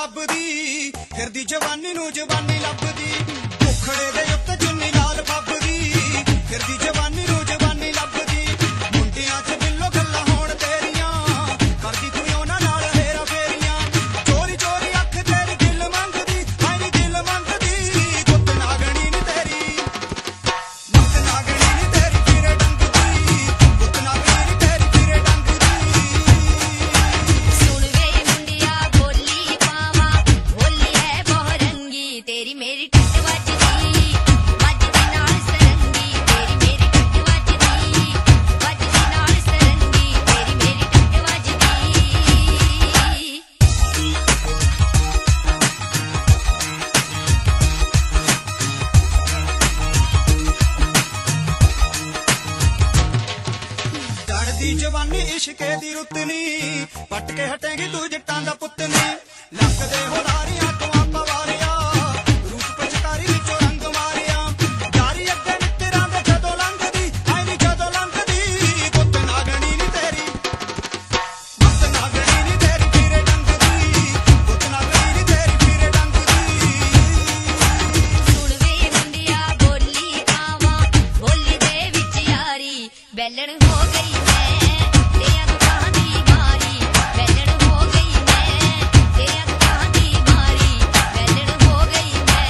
ਫੱਬਦੀ ਫਿਰਦੀ ਜਵਾਨੀ ਨੂੰ ਜਵਾਨੀ ਲੱਭਦੀ ਮੁਖੜੇ ਦੇ ਉੱਤੇ ਚੁੰਨੀ ਲਾਲ ਫੱਬਦੀ ਫਿਰਦੀ ਜਵਾਨੀ ਨੂੰ ਜਵਾਨੀ ਲੱਭਦੀ ਮੁੰਡਿਆਂ 'ਚ ਬਿੱਲੋ ਗੱਲਾਂ ਹੋਣ ਤੇਰੀਆਂ ਕਰਦੀ ਤੂੰ ਉਹਨਾਂ ਨਾਲ ਹੇਰਾ ਫੇਰੀਆਂ ਚੋਰੀ ਚੋਰੀ ਅੱਖ ਤੇਰੀ ਦਿਲ ਮੰਗਦੀ ਹਾਏ ਨੀ ਦਿਲ ਮੰਗਦੀ ਗੁੱਤ ਨਾਗਣੀ ਨੀ ਤੇਰੀ ਗੁੱਤ ਨਾਗਣੀ ਨੀ ਤੇਰੀ ਫਿਰੇ ਡੰਗਦੀ ਗੁੱਤ ਨਾਗਣੀ ਨੀ ਤੇਰੀ ਫਿਰੇ ਡੰਗਦੀ ਸੁਣ ਵੇ ਮੁੰਡਿਆ ਬੋਲੀ ਪਾਵਾਂ ਬੋਲੀ ਹੈ ਬਹੁ ਰੰਗੀ ਤੇਰੀ ਮੇਰੀ ਟੱਟ ਵੱਜਦੀ ਵੱਜਦੀ ਨਾਲ ਸਰੰਗੀ ਤੇਰੀ ਮੇਰੀ ਟੱਟ ਵੱਜਦੀ ਵੱਜਦੀ ਨਾਲ ਸਰੰਗੀ ਤੇਰੀ ਮੇਰੀ ਟੱਟ ਵੱਜਦੀ ਚੜ੍ਹਦੀ ਜਵਾਨੀ ਇਸ਼ਕੇ ਦੀ ਰੁੱਤ ਨੀ ਪੱਟ ਕੇ ਹਟੇਗੀ ਤੂੰ ਜੱਟਾਂ ਦਾ ਪੁੱਤ ਨੀ ਲੱਕ ਦੇ ਹੋਦਾਰੀਆਂ ਤੂੰ ਪਵਾਰਿਆ ਰੂਪ ਪਚਕਾਰੀ ਵਿੱਚੋਂ ਰੰਗ ਮਾਰਿਆ ਜਾਰੀ ਅੱਗੇ ਮਿੱਤਰਾਂ ਦੇ ਜਦੋਂ ਲੰਘਦੀ ਹਾਏ ਨੀ ਜਦੋਂ ਲੰਘਦੀ ਗੁੱਤ ਨਾਗਣੀ ਨੀ ਤੇਰੀ ਗੁੱਤ ਨਾਗਣੀ ਨੀ ਤੇਰੀ ਫਿਰੇ ਡੰਗਦੀ ਗੁੱਤ ਨਾਗਣੀ ਨੀ ਤੇਰੀ ਫਿਰੇ ਡੰਗਦੀ ਸੁਣ ਵੇ ਮੁੰਡਿਆ ਬੋਲੀ ਪਾਵਾਂ ਬੋਲੀ ਦੇ ਵਿੱਚ ਯਾਰੀ ਬੈਲਣ ਹੋ ਗਈ ਮੈਂ ਤੇਰੀਆਂ ਅੱਖਾਂ ਦੀ ਮਾਰੀ ਬੈਲਣ ਹੋ ਗਈ ਮੈਂ ਤੇਰੀਆਂ ਅੱਖਾਂ ਦੀ ਮਾਰੀ ਬੈਲਣ ਹੋ ਗਈ ਮੈਂ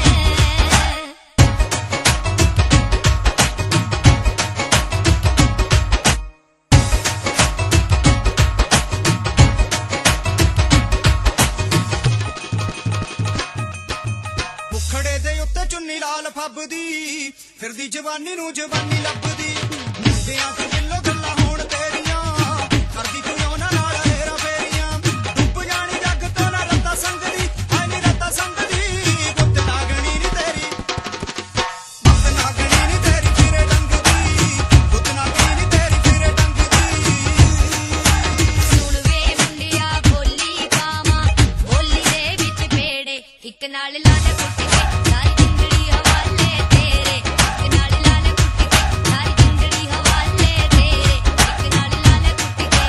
ਮੁਖੜੇ ਦੇ ਉੱਤੇ ਚੁੰਨੀ ਲਾਲ ਫੱਬਦੀ ਫਿਰਦੀ ਜਵਾਨੀ ਨੂੰ ਜਵਾਨੀ ਲੱਭਦੀ ਮੁੰਡਿਆਂ 'ਚ ਬਿੱਲੋ ਗੱਲਾਂ ਹੋਣ ਤੇਰੀਆਂ ਕਰਦੀ ਤੂੰ ਉਹਨਾਂ ਨਾਲ ਹੇਰਾ ਫੇਰੀਆਂ ਡੁੱਬ ਜਾਣੀ ਜੱਗ ਤੋਂ ਨਾ ਰੱਤਾ ਸੰਗਦੀ ਹਾਏ ਨੀ ਰੱਤਾ ਸੰਗਦੀ ਗੁੱਤ ਨਾਗਣੀ ਨੀ ਤੇਰੀ ਗੁੱਤ ਨਾਗਣੀ ਨੀ ਤੇਰੀ ਫਿਰੇ ਡੰਗਦੀ ਗੁੱਤ ਨਾਗਣੀ ਨੀ ਤੇਰੀ ਫਿਰੇ ਡੰਗਦੀ ਸੁਣ ਵੇ ਮੁੰਡਿਆ ਬੋਲੀ ਪਾਵਾਂ ਬੋਲੀ ਦੇ ਵਿੱਚ ਪੇੜੇ ਇੱਕ ਨਾਲ ਲਾਲ ਕੁੱਟ ਕੇ ਸਾਰੀ ਜਿੰਦੜੀ ਹਵਾਲੇ ਤੇਰੇ ਇੱਕ ਨਾਲ ਲਾਲ ਕੁੱਟ ਕੇ ਸਾਰੀ ਜਿੰਦੜੀ ਹਵਾਲੇ ਤੇਰੇ ਇੱਕ ਨਾਲ ਲਾਲ ਕੁੱਟ ਕੇ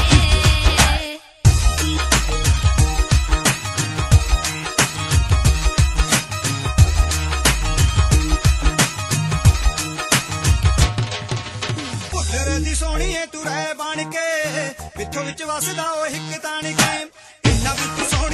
ਭੁੱਲਰ ਦੀ ਸੋਹਣੀਏ ਤੂੰ ਰਹਿ ਬਣ ਕੇ ਪਿੱਛੋਂ ਵਿੱਚ ਵਸਦਾ ਉਹ ਹਿੱਕ ਤਾਣ ਕੇ ਇੰਨਾ ਵੀ ਤੂੰ